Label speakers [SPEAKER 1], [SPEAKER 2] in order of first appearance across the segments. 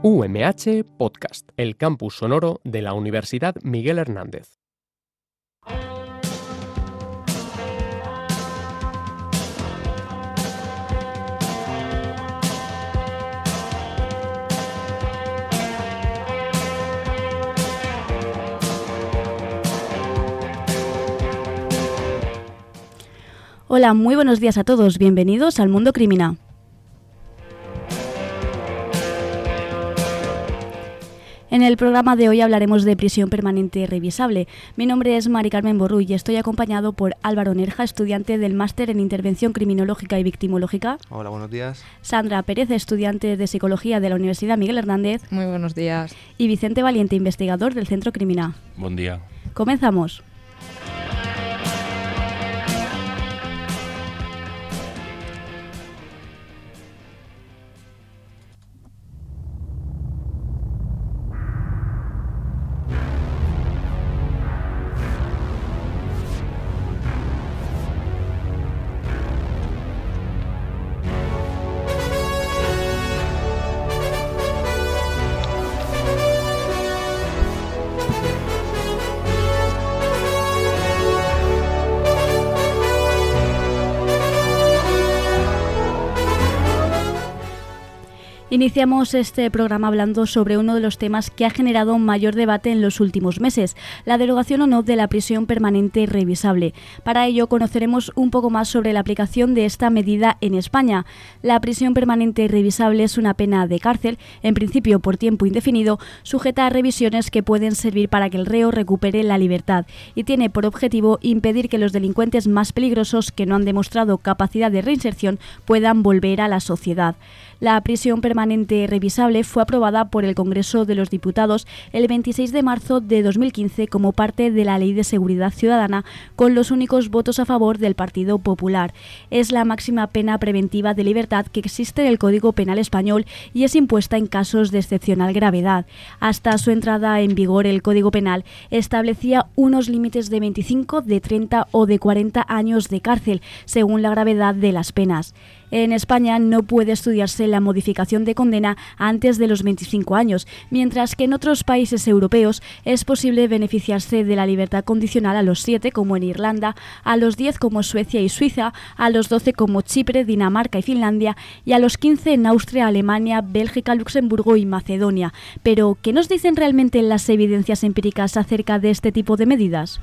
[SPEAKER 1] UMH Podcast, el campus sonoro de la Universidad Miguel Hernández.
[SPEAKER 2] Hola, muy buenos días a todos. Bienvenidos al Mundo Criminal. En el programa de hoy hablaremos de prisión permanente revisable. Mi nombre es Mari Carmen Borrull y estoy acompañado por Álvaro Nerja, estudiante del Máster en Intervención Criminológica y Victimológica.
[SPEAKER 3] Hola, buenos días.
[SPEAKER 2] Sandra Pérez, estudiante de Psicología de la Universidad Miguel Hernández.
[SPEAKER 4] Muy buenos días.
[SPEAKER 2] Y Vicente Valiente, investigador del Centro Criminal.
[SPEAKER 5] Buen día.
[SPEAKER 2] Comenzamos. Iniciamos este programa hablando sobre uno de los temas que ha generado un mayor debate en los últimos meses, la derogación o no de la prisión permanente revisable. Para ello conoceremos un poco más sobre la aplicación de esta medida en España. La prisión permanente revisable es una pena de cárcel, en principio por tiempo indefinido, sujeta a revisiones que pueden servir para que el reo recupere la libertad y tiene por objetivo impedir que los delincuentes más peligrosos que no han demostrado capacidad de reinserción puedan volver a la sociedad. La prisión permanente revisable fue aprobada por el Congreso de los Diputados el 26 de marzo de 2015 como parte de la Ley de Seguridad Ciudadana, con los únicos votos a favor del Partido Popular. Es la máxima pena preventiva de libertad que existe en el Código Penal español y es impuesta en casos de excepcional gravedad. Hasta su entrada en vigor, el Código Penal establecía unos límites de 25, de 30 o de 40 años de cárcel, según la gravedad de las penas. En España no puede estudiarse la modificación de condena antes de los 25 años, mientras que en otros países europeos es posible beneficiarse de la libertad condicional a los 7, como en Irlanda, a los 10 como Suecia y Suiza, a los 12 como Chipre, Dinamarca y Finlandia, y a los 15 en Austria, Alemania, Bélgica, Luxemburgo y Macedonia. Pero, ¿qué nos dicen realmente las evidencias empíricas acerca de este tipo de medidas?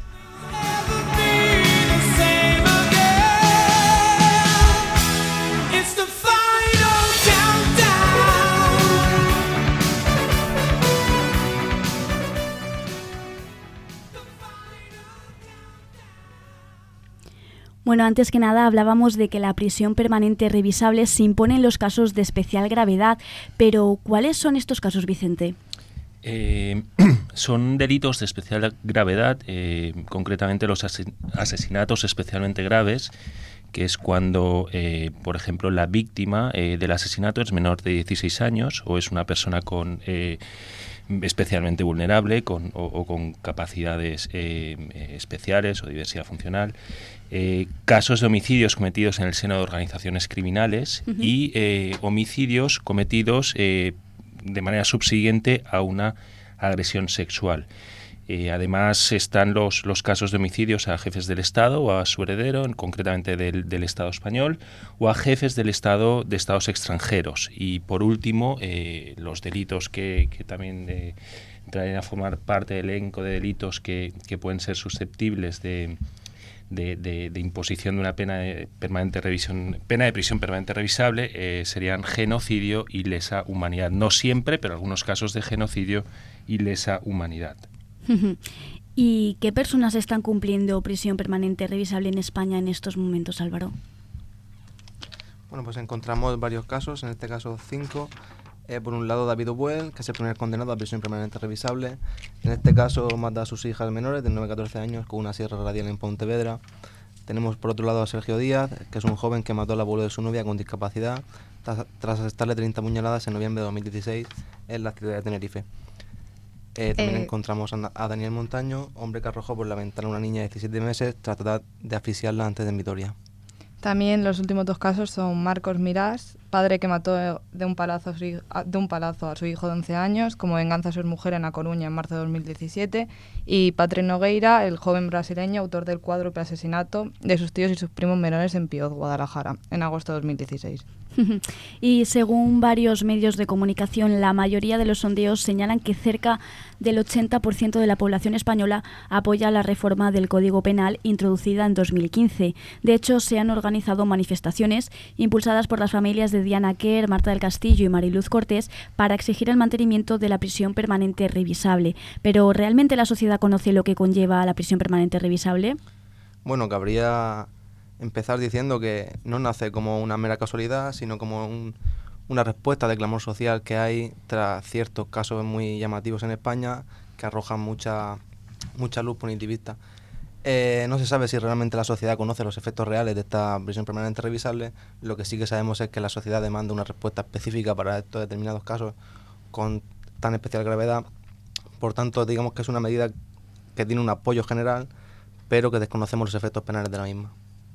[SPEAKER 2] Bueno, antes que nada hablábamos de que la prisión permanente revisable se impone en los casos de especial gravedad, pero ¿cuáles son estos casos, Vicente?
[SPEAKER 5] Son delitos de especial gravedad, concretamente los asesinatos especialmente graves, que es cuando, por ejemplo, la víctima del asesinato es menor de 16 años o es una persona especialmente vulnerable o con capacidades especiales o diversidad funcional. Casos de homicidios cometidos en el seno de organizaciones criminales y homicidios cometidos de manera subsiguiente a una agresión sexual. Además están los casos de homicidios a jefes del Estado o a su heredero, concretamente del Estado español, o a jefes de estados extranjeros. Y por último, los delitos que también entrarían a formar parte del elenco de delitos que pueden ser susceptibles de imposición de una pena de prisión permanente revisable, serían genocidio y lesa humanidad. No siempre, pero algunos casos de genocidio y lesa humanidad.
[SPEAKER 2] ¿Y qué personas están cumpliendo prisión permanente revisable en España en estos momentos, Álvaro?
[SPEAKER 3] Bueno, pues encontramos varios casos, en este caso 5. Por un lado, David Obuel, que es el primer condenado a prisión permanente revisable. En este caso mata a sus hijas menores de 9 a 14 años con una sierra radial en Pontevedra. Tenemos por otro lado a Sergio Díaz, que es un joven que mató al abuelo de su novia con discapacidad tras asestarle 30 puñaladas en noviembre de 2016 en la ciudad de Tenerife. También encontramos a Daniel Montaño, hombre que arrojó por la ventana a una niña de 17 meses tras tratar de asfixiarla antes de en Vitoria.
[SPEAKER 4] También los últimos dos casos son Marcos Mirás, padre que mató de un palazo a su hijo de 11 años, como venganza a su mujer en A Coruña en marzo de 2017, y Patrick Nogueira, el joven brasileño, autor del cuádruple asesinato de sus tíos y sus primos menores en Pióz, Guadalajara, en agosto de 2016.
[SPEAKER 2] Y según varios medios de comunicación, la mayoría de los sondeos señalan que cerca del 80% de la población española apoya la reforma del Código Penal introducida en 2015. De hecho, se han organizado manifestaciones impulsadas por las familias de Diana Quer, Marta del Castillo y Mariluz Cortés para exigir el mantenimiento de la prisión permanente revisable. Pero, ¿realmente la sociedad conoce lo que conlleva la prisión permanente revisable?
[SPEAKER 3] Bueno, cabría empezar diciendo que no nace como una mera casualidad, sino como una respuesta de clamor social que hay tras ciertos casos muy llamativos en España que arrojan mucha luz punitivista. No se sabe si realmente la sociedad conoce los efectos reales de esta prisión permanente revisable. Lo que sí que sabemos es que la sociedad demanda una respuesta específica para estos determinados casos con tan especial gravedad. Por tanto, digamos que es una medida que tiene un apoyo general, pero que desconocemos los efectos penales de la misma.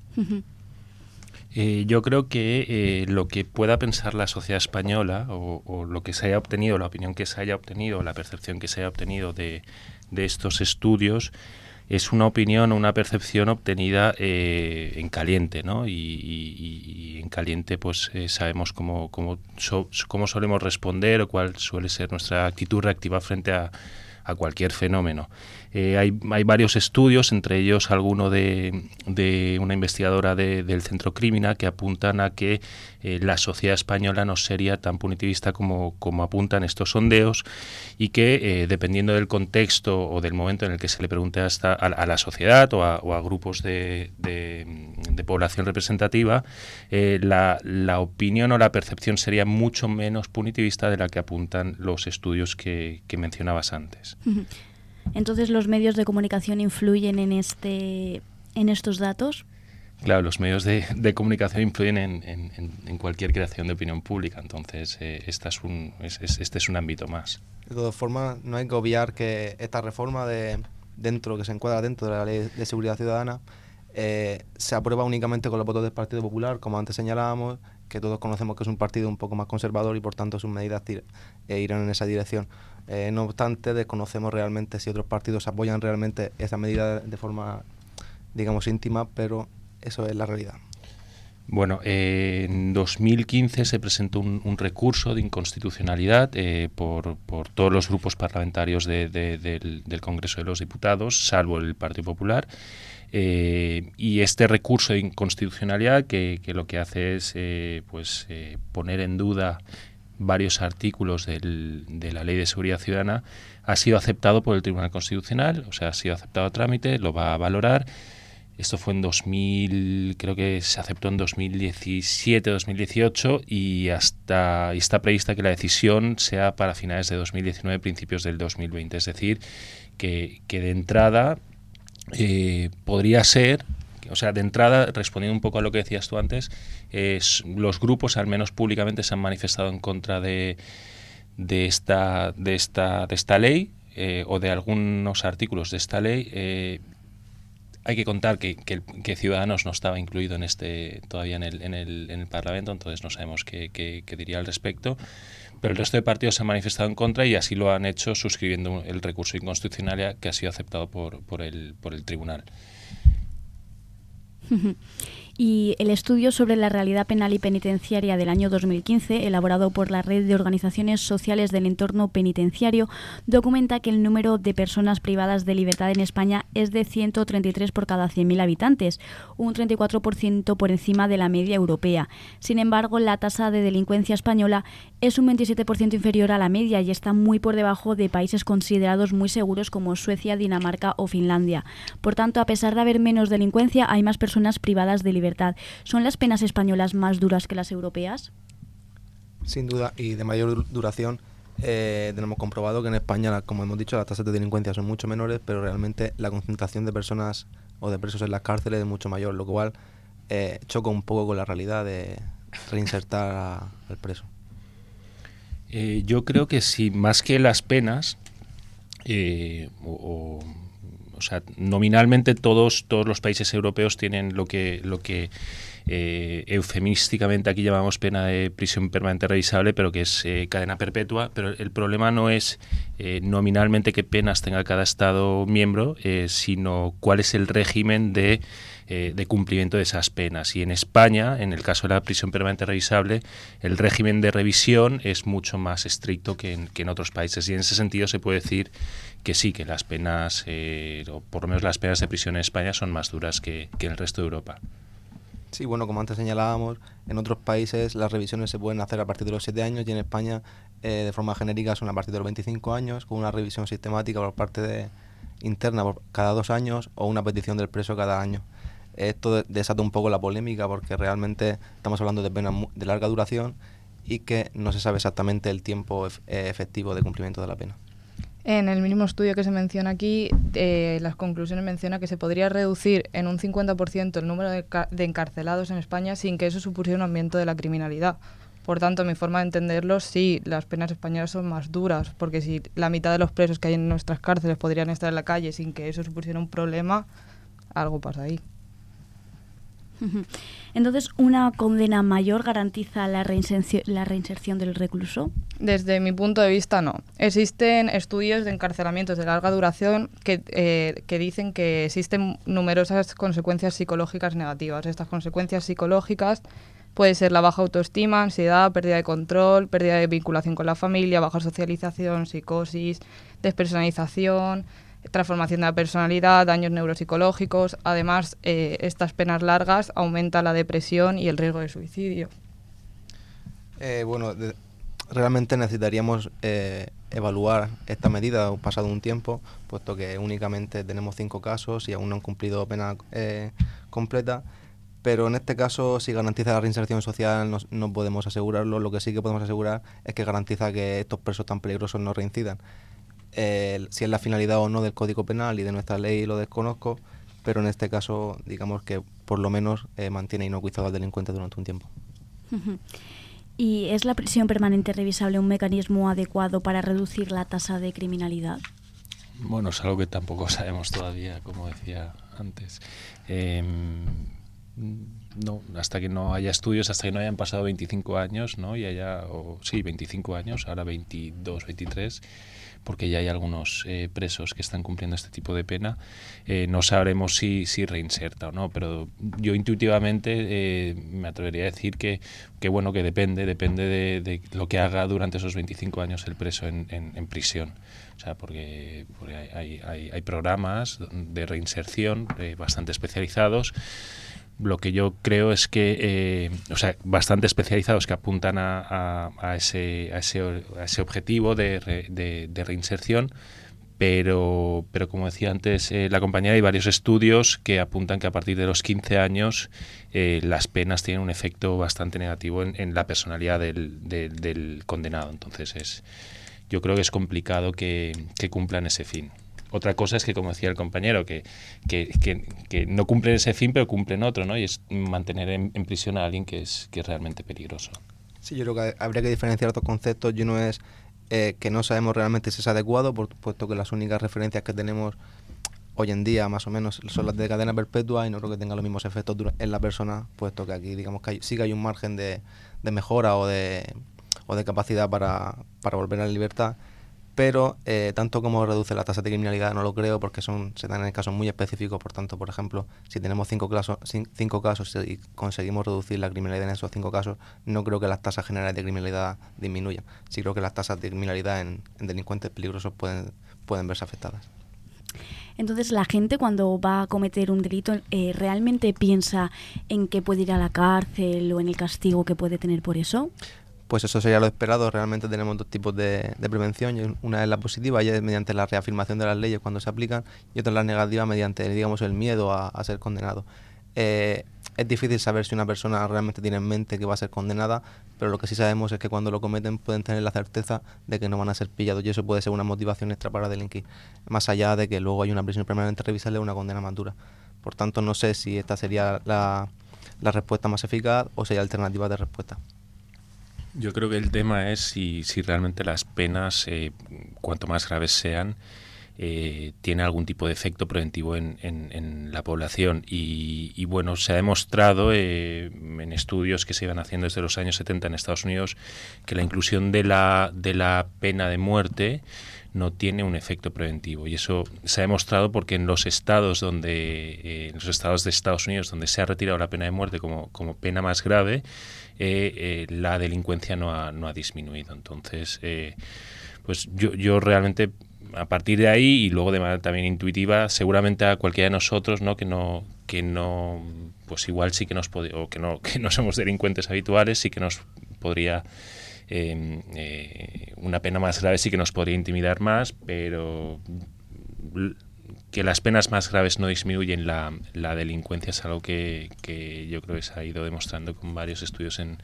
[SPEAKER 5] Yo creo que lo que pueda pensar la sociedad española o lo que se haya obtenido, la opinión que se haya obtenido, la percepción que se haya obtenido de estos estudios es una opinión o una percepción obtenida en caliente, ¿no? Y en caliente pues sabemos cómo solemos responder o cuál suele ser nuestra actitud reactiva frente a cualquier fenómeno. Hay varios estudios, entre ellos alguno de una investigadora del Centro Crímina, que apuntan a que la sociedad española no sería tan punitivista como apuntan estos sondeos y que dependiendo del contexto o del momento en el que se le pregunte a la sociedad o a grupos de población representativa, la opinión o la percepción sería mucho menos punitivista de la que apuntan los estudios que mencionabas antes.
[SPEAKER 2] Entonces, ¿los medios de comunicación influyen en estos datos?
[SPEAKER 5] Claro, los medios de comunicación influyen en cualquier creación de opinión pública, entonces este es un ámbito más.
[SPEAKER 3] De todas formas, no hay que obviar que esta reforma que se encuadra dentro de la Ley de Seguridad Ciudadana se aprueba únicamente con los votos del Partido Popular, como antes señalábamos, que todos conocemos que es un partido un poco más conservador y por tanto sus medidas irán en esa dirección. No obstante, desconocemos realmente si otros partidos apoyan realmente esa medida de forma, digamos, íntima, pero eso es la realidad.
[SPEAKER 5] Bueno, en 2015 se presentó un recurso de inconstitucionalidad por todos los grupos parlamentarios del Congreso de los Diputados, salvo el Partido Popular. Y este recurso de inconstitucionalidad que lo que hace es poner en duda varios artículos de la Ley de Seguridad Ciudadana, ha sido aceptado por el Tribunal Constitucional, o sea, ha sido aceptado a trámite, lo va a valorar. Esto fue creo que se aceptó en 2017, 2018 y está prevista que la decisión sea para finales de 2019, principios del 2020. Es decir, que de entrada podría ser, o sea, de entrada, respondiendo un poco a lo que decías tú antes, los grupos, al menos públicamente, se han manifestado en contra de esta ley o de algunos artículos de esta ley. Hay que contar que Ciudadanos no estaba incluido todavía en el Parlamento, entonces no sabemos qué diría al respecto. Pero el resto de partidos se han manifestado en contra y así lo han hecho suscribiendo el recurso de inconstitucionalidad que ha sido aceptado por el tribunal.
[SPEAKER 2] Y el estudio sobre la realidad penal y penitenciaria del año 2015, elaborado por la Red de Organizaciones Sociales del Entorno Penitenciario, documenta que el número de personas privadas de libertad en España es de 133 por cada 100.000 habitantes, un 34% por encima de la media europea. Sin embargo, la tasa de delincuencia española es un 27% inferior a la media y está muy por debajo de países considerados muy seguros como Suecia, Dinamarca o Finlandia. Por tanto, a pesar de haber menos delincuencia, hay más personas privadas de libertad. ¿Son las penas españolas más duras que las europeas?
[SPEAKER 3] Sin duda, y de mayor duración. Tenemos comprobado que en España, como hemos dicho, las tasas de delincuencia son mucho menores, pero realmente la concentración de personas o de presos en las cárceles es mucho mayor, lo cual choca un poco con la realidad de reinsertar al preso.
[SPEAKER 5] Yo creo que sí, más que las penas, o sea, nominalmente todos los países europeos tienen lo que eufemísticamente aquí llamamos pena de prisión permanente revisable, pero que es cadena perpetua. Pero el problema no es nominalmente qué penas tenga cada Estado miembro, sino cuál es el régimen de cumplimiento de esas penas. Y en España, en el caso de la prisión permanente revisable, el régimen de revisión es mucho más estricto que en otros países. Y en ese sentido se puede decir que sí, que las penas, o por lo menos las penas de prisión en España, son más duras que en el resto de Europa.
[SPEAKER 3] Sí, bueno, como antes señalábamos, en otros países las revisiones se pueden hacer a partir de los 7 años y en España, de forma genérica, son a partir de los 25 años, con una revisión sistemática por parte interna cada 2 años o una petición del preso cada año. Esto desata un poco la polémica porque realmente estamos hablando de penas de larga duración y que no se sabe exactamente el tiempo efectivo de cumplimiento de la pena.
[SPEAKER 4] En el mismo estudio que se menciona aquí, las conclusiones menciona que se podría reducir en un 50% el número de encarcelados en España sin que eso supusiera un aumento de la criminalidad. Por tanto, mi forma de entenderlo, sí, las penas españolas son más duras, porque si la mitad de los presos que hay en nuestras cárceles podrían estar en la calle sin que eso supusiera un problema, algo pasa ahí.
[SPEAKER 2] Entonces, ¿una condena mayor garantiza la reinserción del recluso?
[SPEAKER 4] Desde mi punto de vista, no. Existen estudios de encarcelamientos de larga duración que dicen que existen numerosas consecuencias psicológicas negativas. Estas consecuencias psicológicas pueden ser la baja autoestima, ansiedad, pérdida de control, pérdida de vinculación con la familia, baja socialización, psicosis, despersonalización, transformación de la personalidad, daños neuropsicológicos. Además, estas penas largas aumentan la depresión y el riesgo de suicidio.
[SPEAKER 3] Realmente necesitaríamos evaluar esta medida pasado un tiempo, puesto que únicamente tenemos 5 casos y aún no han cumplido pena completa. Pero en este caso, si garantiza la reinserción social, no podemos asegurarlo. Lo que sí que podemos asegurar es que garantiza que estos presos tan peligrosos no reincidan. Si es la finalidad o no del Código Penal y de nuestra ley lo desconozco, pero en este caso digamos que por lo menos mantiene inocuizado al delincuente durante un tiempo.
[SPEAKER 2] ¿Y es la prisión permanente revisable un mecanismo adecuado para reducir la tasa de criminalidad?
[SPEAKER 5] Bueno, es algo que tampoco sabemos todavía, como decía antes. No, hasta que no haya estudios, hasta que no hayan pasado 25 años, ¿no? 25 años, ahora 22, 23, porque ya hay algunos presos que están cumpliendo este tipo de pena, no sabremos si reinserta o no, pero yo intuitivamente me atrevería a decir que depende de lo que haga durante esos 25 años el preso en prisión. O sea, porque hay programas de reinserción bastante especializados. Lo que yo creo es que, bastante especializados que apuntan a ese objetivo de reinserción, pero como decía antes la compañera, hay varios estudios que apuntan que a partir de los 15 años las penas tienen un efecto bastante negativo en la personalidad del condenado. Entonces yo creo que es complicado que cumplan ese fin. Otra cosa es que, como decía el compañero, que no cumplen ese fin, pero cumplen otro, ¿no? Y es mantener en prisión a alguien que es realmente peligroso.
[SPEAKER 3] Sí, yo creo que habría que diferenciar dos conceptos. Y uno es que no sabemos realmente si es adecuado, puesto que las únicas referencias que tenemos hoy en día, más o menos, son las de cadena perpetua y no creo que tenga los mismos efectos en la persona, puesto que aquí, digamos, que sí que hay un margen de mejora o de capacidad para volver a la libertad. Pero tanto como reduce la tasa de criminalidad no lo creo, porque se dan en casos muy específicos. Por tanto, por ejemplo, si tenemos 5 casos y conseguimos reducir la criminalidad en esos 5 casos, no creo que las tasas generales de criminalidad disminuyan. Sí creo que las tasas de criminalidad en delincuentes peligrosos pueden verse afectadas.
[SPEAKER 2] Entonces, la gente cuando va a cometer un delito ¿realmente piensa en que puede ir a la cárcel o en el castigo que puede tener por eso?
[SPEAKER 3] Pues eso sería lo esperado. Realmente tenemos 2 tipos de prevención. Una es la positiva, y es mediante la reafirmación de las leyes cuando se aplican, y otra es la negativa, mediante, digamos, el miedo a ser condenado. Es difícil saber si una persona realmente tiene en mente que va a ser condenada, pero lo que sí sabemos es que cuando lo cometen pueden tener la certeza de que no van a ser pillados, y eso puede ser una motivación extra para delinquir, más allá de que luego hay una prisión permanente revisable o una condena más dura. Por tanto, no sé si esta sería la respuesta más eficaz o si hay alternativas de respuesta.
[SPEAKER 5] Yo creo que el tema es si realmente las penas, cuanto más graves sean, tiene algún tipo de efecto preventivo en la población. Y bueno, se ha demostrado en estudios que se iban haciendo desde los años 70 en Estados Unidos que la inclusión de la pena de muerte no tiene un efecto preventivo, y eso se ha demostrado porque en los estados de Estados Unidos donde se ha retirado la pena de muerte como pena más grave, la delincuencia no ha disminuido. Entonces, pues yo realmente, a partir de ahí, y luego de manera también intuitiva, seguramente a cualquiera de nosotros, ¿no? que no pues igual sí que nos podría, o que no somos delincuentes habituales, sí que nos podría una pena más grave sí que nos podría intimidar más, pero que las penas más graves no disminuyen la delincuencia es algo que yo creo que se ha ido demostrando con varios estudios en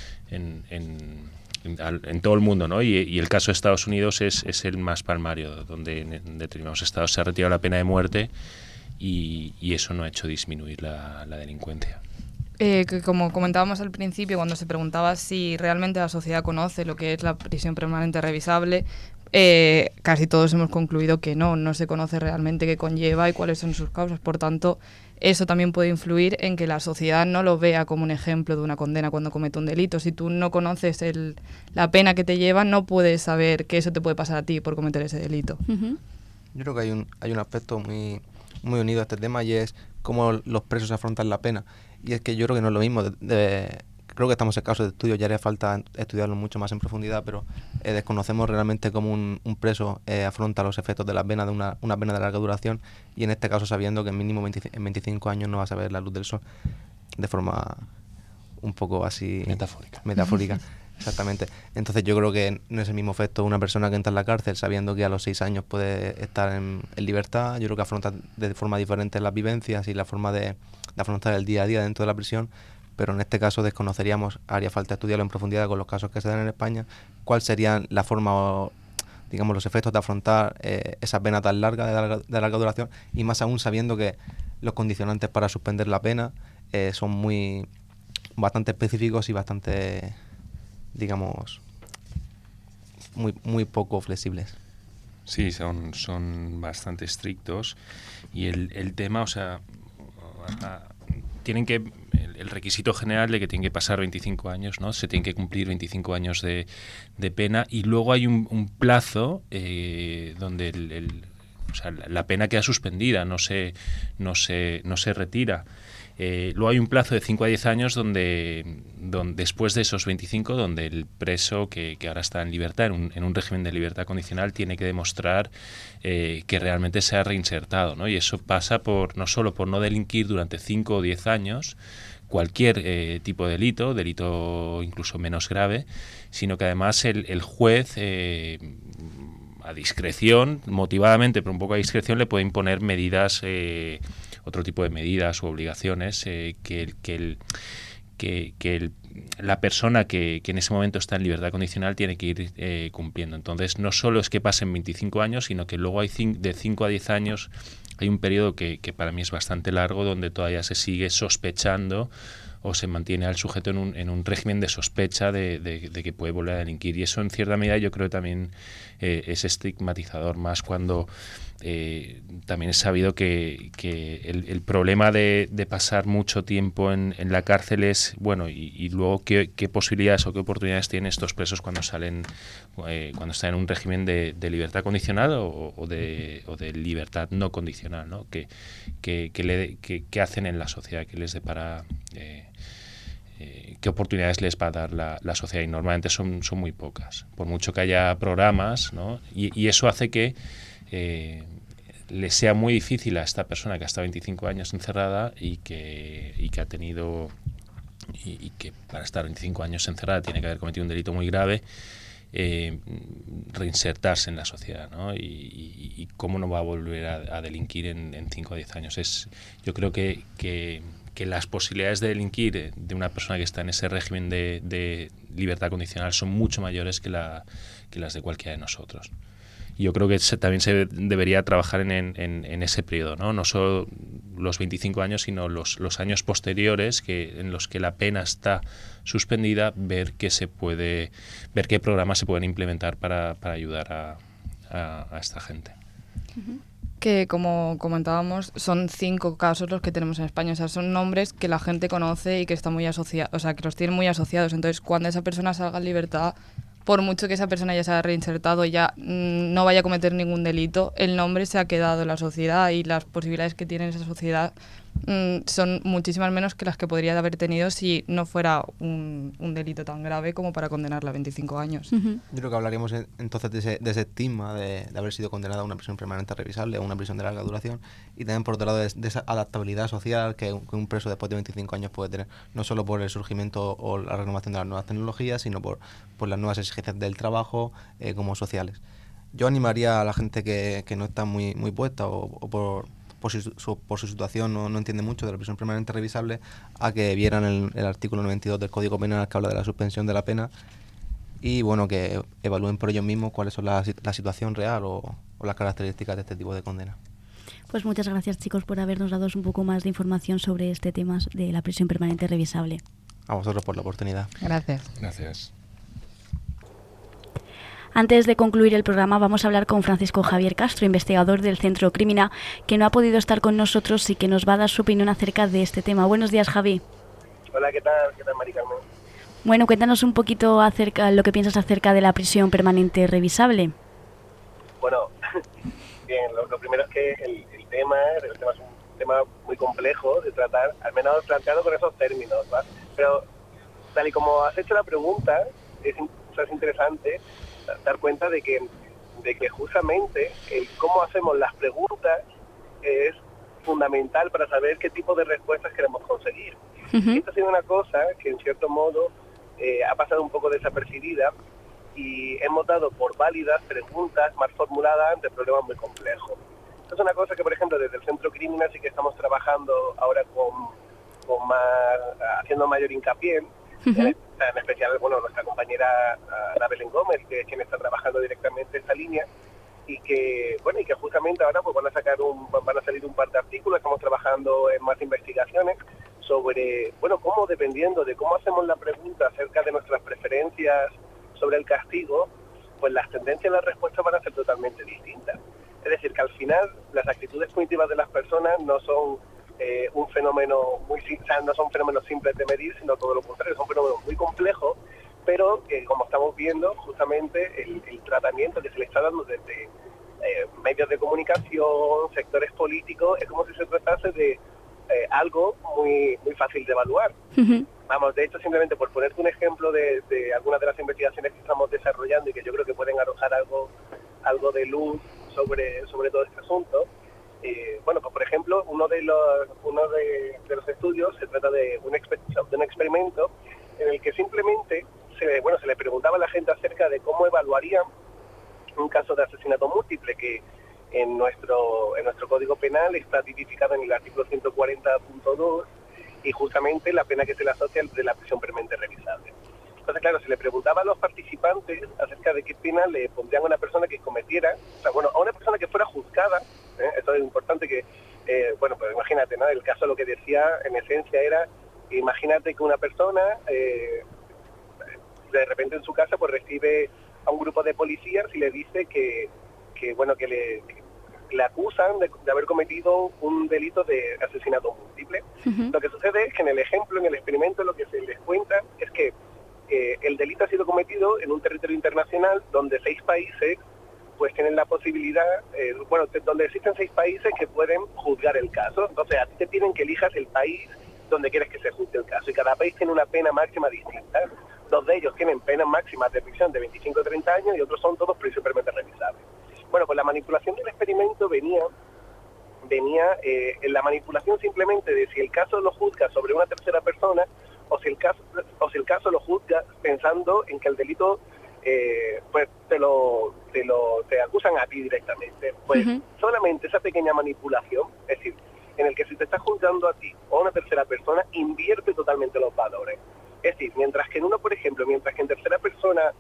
[SPEAKER 5] todo el mundo, ¿no? Y el caso de Estados Unidos es el más palmario, donde en determinados estados se ha retirado la pena de muerte y eso no ha hecho disminuir la delincuencia.
[SPEAKER 4] Que como comentábamos al principio, cuando se preguntaba si realmente la sociedad conoce lo que es la prisión permanente revisable, casi todos hemos concluido que no se conoce realmente qué conlleva y cuáles son sus causas. Por tanto, eso también puede influir en que la sociedad no lo vea como un ejemplo de una condena cuando comete un delito. Si tú no conoces la pena que te lleva, no puedes saber que eso te puede pasar a ti por cometer ese delito.
[SPEAKER 2] Uh-huh.
[SPEAKER 3] Yo creo que hay un aspecto muy unido a este tema, y es cómo los presos afrontan la pena. Y es que yo creo que no es lo mismo. Creo que estamos en caso de estudio, ya haría falta estudiarlo mucho más en profundidad, pero desconocemos realmente cómo un preso afronta los efectos de la pena, de una pena de larga duración, y en este caso sabiendo que en mínimo en 25 años no vas a ver la luz del sol, de forma un poco así... Metafórica. Exactamente. Entonces yo creo que no es el mismo efecto una persona que entra en la cárcel sabiendo que a los 6 años puede estar en libertad. Yo creo que afronta de forma diferente las vivencias y la forma de afrontar el día a día dentro de la prisión, pero en este caso desconoceríamos, haría falta estudiarlo en profundidad con los casos que se dan en España, cuál sería la forma, digamos, los efectos de afrontar esa pena tan larga, de larga duración, y más aún sabiendo que los condicionantes para suspender la pena son bastante específicos y bastante, digamos, muy poco flexibles.
[SPEAKER 5] Sí, son bastante estrictos, y el tema, o sea, tienen que el requisito general de que tienen que pasar 25 años, ¿no? Se tienen que cumplir 25 años de pena, y luego hay un plazo donde o sea, la pena queda suspendida, no se retira. Luego hay un plazo de 5 a 10 años donde después de esos 25, donde el preso que ahora está en libertad, en un régimen de libertad condicional, tiene que demostrar que realmente se ha reinsertado, ¿no? Y eso pasa no solo por no delinquir durante 5 o 10 años, cualquier tipo de delito incluso menos grave, sino que además el juez, a discreción, motivadamente, pero un poco a discreción, le puede imponer medidas, otro tipo de medidas u obligaciones la persona que en ese momento está en libertad condicional tiene que ir cumpliendo. Entonces, no solo es que pasen 25 años, sino que luego hay de 5 a 10 años, hay un periodo que para mí es bastante largo, donde todavía se sigue sospechando o se mantiene al sujeto en un régimen de sospecha de que puede volver a delinquir. Y eso, en cierta medida, yo creo que también es estigmatizador, más cuando también es sabido que el problema de pasar mucho tiempo en la cárcel es, bueno, y luego qué posibilidades o qué oportunidades tienen estos presos cuando salen, cuando están en un régimen de libertad condicional o de libertad no condicional, ¿no? ¿Qué hacen en la sociedad? ¿Qué les depara? ¿Qué oportunidades les va a dar la sociedad? Y normalmente son muy pocas, por mucho que haya programas, ¿no? Y eso hace que le sea muy difícil a esta persona que ha estado 25 años encerrada y que ha tenido, y que para estar 25 años encerrada tiene que haber cometido un delito muy grave, reinsertarse en la sociedad, ¿no? Y cómo no va a volver a delinquir en 5 o 10 años. Yo creo que las posibilidades de delinquir de una persona que está en ese régimen de libertad condicional son mucho mayores que las de cualquiera de nosotros. Y yo creo que también se debería trabajar en ese periodo, ¿no? No solo los 25 años, sino los años posteriores en los que la pena está suspendida, ver qué programas se pueden implementar para ayudar a esta gente.
[SPEAKER 4] Que, como comentábamos, son 5 casos los que tenemos en España. O sea, son nombres que la gente conoce y que están muy asociados, o sea, que los tienen muy asociados. Entonces, cuando esa persona salga en libertad, por mucho que esa persona ya se haya reinsertado y ya no vaya a cometer ningún delito, el nombre se ha quedado en la sociedad y las posibilidades que tiene esa sociedad son muchísimas menos que las que podría haber tenido si no fuera un delito tan grave como para condenarla a 25 años.
[SPEAKER 3] Yo creo que hablaríamos entonces de ese estigma de haber sido condenada a una prisión permanente revisable, a una prisión de larga duración, y también por otro lado de esa adaptabilidad social que un preso después de 25 años puede tener, no solo por el surgimiento o la renovación de las nuevas tecnologías, sino por las nuevas exigencias del trabajo como sociales. Yo animaría a la gente que no está muy puesta o por su situación no entiende mucho de la prisión permanente revisable, a que vieran el artículo 92 del Código Penal que habla de la suspensión de la pena y bueno, que evalúen por ellos mismos cuáles son la situación real o las características de este tipo de condena.
[SPEAKER 2] Pues muchas gracias, chicos, por habernos dado un poco más de información sobre este tema de la prisión permanente revisable.
[SPEAKER 3] A vosotros por la oportunidad.
[SPEAKER 4] Gracias.
[SPEAKER 5] Gracias.
[SPEAKER 2] Antes de concluir el programa vamos a hablar con Francisco Javier Castro, investigador del Centro Crimina, que no ha podido estar con nosotros y que nos va a dar su opinión acerca de este tema. Buenos días, Javi.
[SPEAKER 6] Hola, ¿qué tal? ¿Qué tal, Mari Carmen?
[SPEAKER 2] Bueno, cuéntanos un poquito acerca lo que piensas acerca de la prisión permanente revisable.
[SPEAKER 6] Bueno, bien, lo primero es que el tema es un tema muy complejo de tratar, al menos planteado con esos términos, ¿va? Pero tal y como has hecho la pregunta, es interesante dar cuenta de que justamente el cómo hacemos las preguntas es fundamental para saber qué tipo de respuestas queremos conseguir. Esto ha sido una cosa que en cierto modo ha pasado un poco desapercibida y hemos dado por válidas preguntas mal formuladas ante problemas muy complejos. Esto es una cosa que, por ejemplo, desde el Centro Crimina sí que estamos trabajando ahora con más, haciendo mayor hincapié. En especial, bueno, nuestra compañera Ana Belén Gómez, que es quien está trabajando directamente esta línea, y que justamente ahora pues van a salir un par de artículos. Estamos trabajando en más investigaciones sobre, bueno, cómo, dependiendo de cómo hacemos la pregunta acerca de nuestras preferencias sobre el castigo, pues las tendencias y las respuestas van a ser totalmente distintas. Es decir, que al final las actitudes cognitivas de las personas no son un fenómeno no son fenómenos simples de medir, sino todo lo contrario, son fenómenos muy complejos, pero que, como estamos viendo, justamente el tratamiento que se le está dando desde medios de comunicación, sectores políticos, es como si se tratase de algo muy fácil de evaluar. Vamos, de hecho, simplemente por ponerte un ejemplo de algunas de las investigaciones que estamos desarrollando y que yo creo que pueden arrojar algo de luz sobre todo este asunto. Bueno, pues por ejemplo, uno de los estudios se trata de un experimento en el que simplemente se le preguntaba a la gente acerca de cómo evaluarían un caso de asesinato múltiple, que en nuestro Código Penal está tipificado en el artículo 140.2 y justamente la pena que se le asocia es de la prisión permanente revisable. Entonces, claro, se le preguntaba a los participantes acerca de qué pena le pondrían a una persona que cometiera, a una persona que fuera juzgada. Esto es importante que, pues imagínate, ¿no? El caso lo que decía en esencia era, imagínate que una persona de repente en su casa pues recibe a un grupo de policías y le dice que le acusan de haber cometido un delito de asesinato múltiple. Lo que sucede es que en el experimento, lo que se les cuenta es que el delito ha sido cometido en un territorio internacional donde 6 países pues tienen la posibilidad, donde existen 6 países que pueden juzgar el caso. Entonces a ti te piden que elijas el país donde quieres que se juzgue el caso, y cada país tiene una pena máxima distinta. 2 de ellos tienen penas máximas de prisión de 25 o 30 años y otros son todos prisión permanente revisable. Bueno, pues la manipulación del experimento venía en la manipulación simplemente de si el caso lo juzga sobre una tercera persona o si el caso lo juzga pensando en que el delito pues te acusan a ti directamente. Pues solamente esa pequeña manipulación, es decir, en el que si te está juzgando a ti o a una tercera persona, invierte totalmente los valores. Es decir, mientras que en tercera persona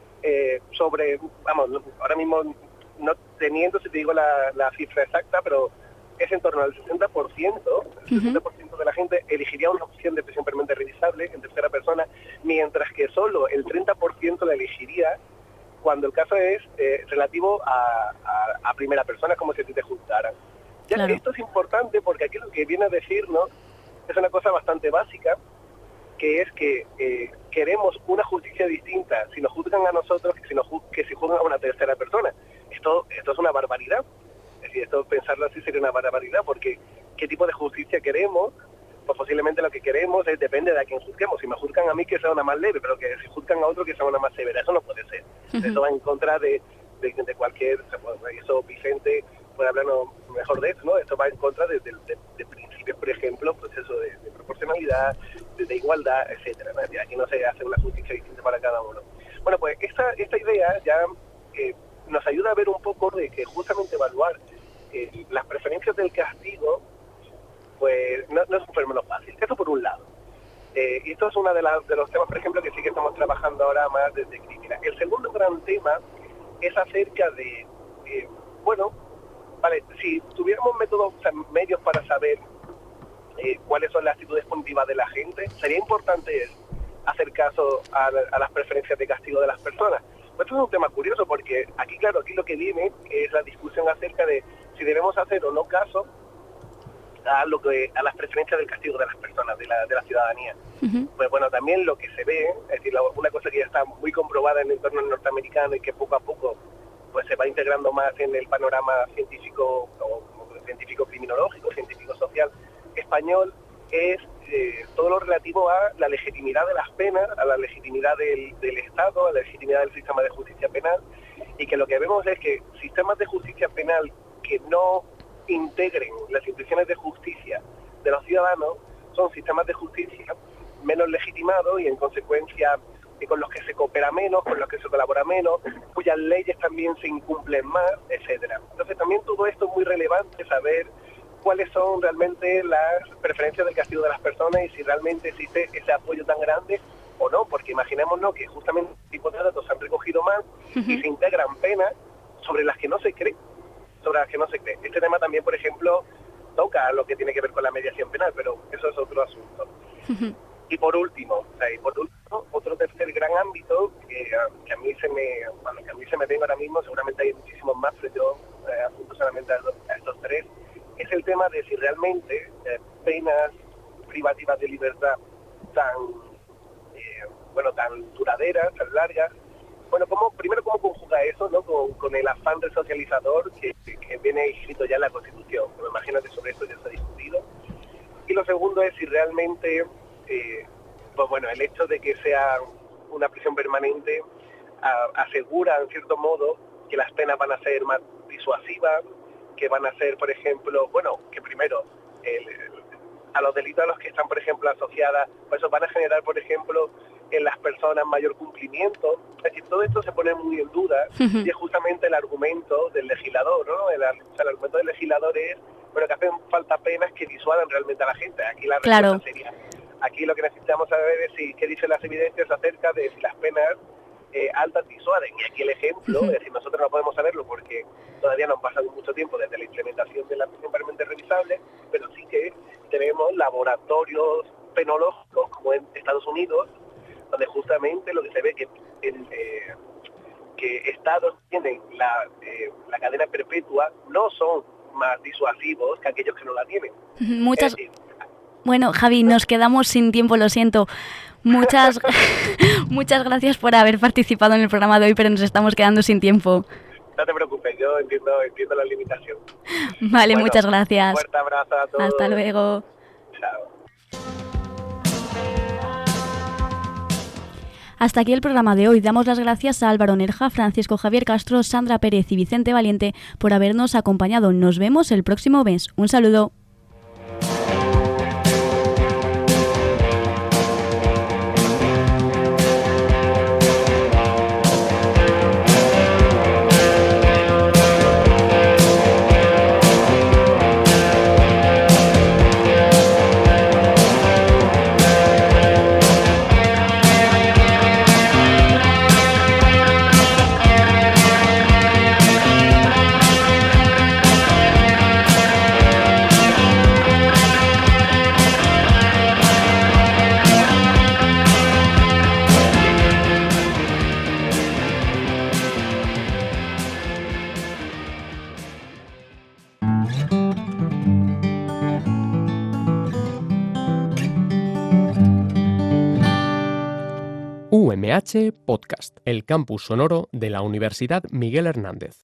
[SPEAKER 6] ahora mismo no teniendo, si te digo la cifra exacta, pero es en torno al 60%, el 60% de la gente elegiría una opción de prisión permanente revisable en tercera persona, mientras que solo el 30% la elegiría cuando el caso es relativo a primera persona, como si te juzgaran. Ya,
[SPEAKER 2] claro.
[SPEAKER 6] Esto es importante porque aquí lo que viene a decirnos es una cosa bastante básica, que es que queremos una justicia distinta si nos juzgan a nosotros que si juzgan a una tercera persona. Esto es una barbaridad. Es decir, esto pensarlo así sería una barbaridad, porque ¿qué tipo de justicia queremos? Pues posiblemente lo que queremos depende de a quién juzguemos. Si me juzgan a mí, que sea una más leve, pero que si juzgan a otro, que sea una más severa. Eso no puede ser. Eso va en contra de cualquier... Eso Vicente puede hablarnos mejor de eso, ¿no? Esto va en contra de principios, por ejemplo, pues eso de proporcionalidad, de igualdad, etcétera, ¿no? Aquí no se hace una justicia distinta para cada uno. Bueno, pues esta idea ya nos ayuda a ver un poco de que justamente evaluar las preferencias del castigo, pues no es un fenómeno fácil. Eso por un lado. Y esto es uno de los temas, por ejemplo, que sí que estamos trabajando ahora más desde crítica. El segundo gran tema es acerca de, si tuviéramos métodos, o sea, medios para saber cuáles son las actitudes punitivas de la gente, sería importante hacer caso a las preferencias de castigo de las personas. Pues esto es un tema curioso porque aquí lo que viene es la discusión acerca de si debemos hacer o no caso a las preferencias del castigo de las personas, de la ciudadanía. Uh-huh. Pues bueno, también lo que se ve, es decir, una cosa que ya está muy comprobada en el entorno norteamericano y que poco a poco pues se va integrando más en el panorama científico o científico criminológico, científico social español, es todo lo relativo a la legitimidad de las penas, a la legitimidad del Estado, a la legitimidad del sistema de justicia penal, y que lo que vemos es que sistemas de justicia penal que no integren las intenciones de justicia de los ciudadanos son sistemas de justicia menos legitimados y en consecuencia con los que se coopera menos, con los que se colabora menos, cuyas leyes también se incumplen más, etcétera. Entonces también todo esto es muy relevante, saber cuáles son realmente las preferencias del castigo de las personas y si realmente existe ese apoyo tan grande o no, porque imaginémonos que justamente este tipo de datos se han recogido más y se integran penas sobre las que no se cree. Este tema también, por ejemplo, toca lo que tiene que ver con la mediación penal, pero eso es otro asunto. Y por último, otro tercer gran ámbito que a mí se me venga ahora mismo, seguramente hay muchísimos más, pero yo apunto solamente a estos tres, es el tema de si realmente penas privativas de libertad tan duraderas, tan largas. Bueno, primero cómo conjuga eso, ¿no? con el afán resocializador que viene escrito ya en la Constitución. Me imagino que sobre esto ya se ha discutido. Y lo segundo es si realmente, el hecho de que sea una prisión permanente asegura, en cierto modo, que las penas van a ser más disuasivas, que van a ser, por ejemplo, que primero a los delitos a los que están, por ejemplo, asociadas, pues eso van a generar, por ejemplo, en las personas mayor cumplimiento. Es decir, todo esto se pone muy en duda y es justamente el argumento del legislador, ¿no? El argumento del legislador es, que hacen falta penas que disuadan realmente a la gente. Aquí la respuesta sería, aquí lo que necesitamos saber es qué dicen las evidencias acerca de si las penas altas disuaden. Y aquí el ejemplo, es decir, nosotros no podemos saberlo porque todavía no han pasado mucho tiempo desde la implementación de la prisión permanente revisable, pero sí que tenemos laboratorios penológicos como en Estados Unidos, donde justamente lo que se ve que estados tienen la cadena perpetua no son más disuasivos que aquellos que no la tienen.
[SPEAKER 2] Bueno, Javi, nos quedamos sin tiempo, lo siento. Muchas gracias por haber participado en el programa de hoy, pero nos estamos quedando sin tiempo.
[SPEAKER 6] No te preocupes, yo entiendo la limitación.
[SPEAKER 2] Vale, muchas gracias.
[SPEAKER 6] Un fuerte abrazo a todos.
[SPEAKER 2] Hasta luego.
[SPEAKER 6] Chao.
[SPEAKER 2] Hasta aquí el programa de hoy. Damos las gracias a Álvaro Nerja, Francisco Javier Castro, Sandra Pérez y Vicente Valiente por habernos acompañado. Nos vemos el próximo mes. Un saludo.
[SPEAKER 1] UMH Podcast, el campus sonoro de la Universidad Miguel Hernández.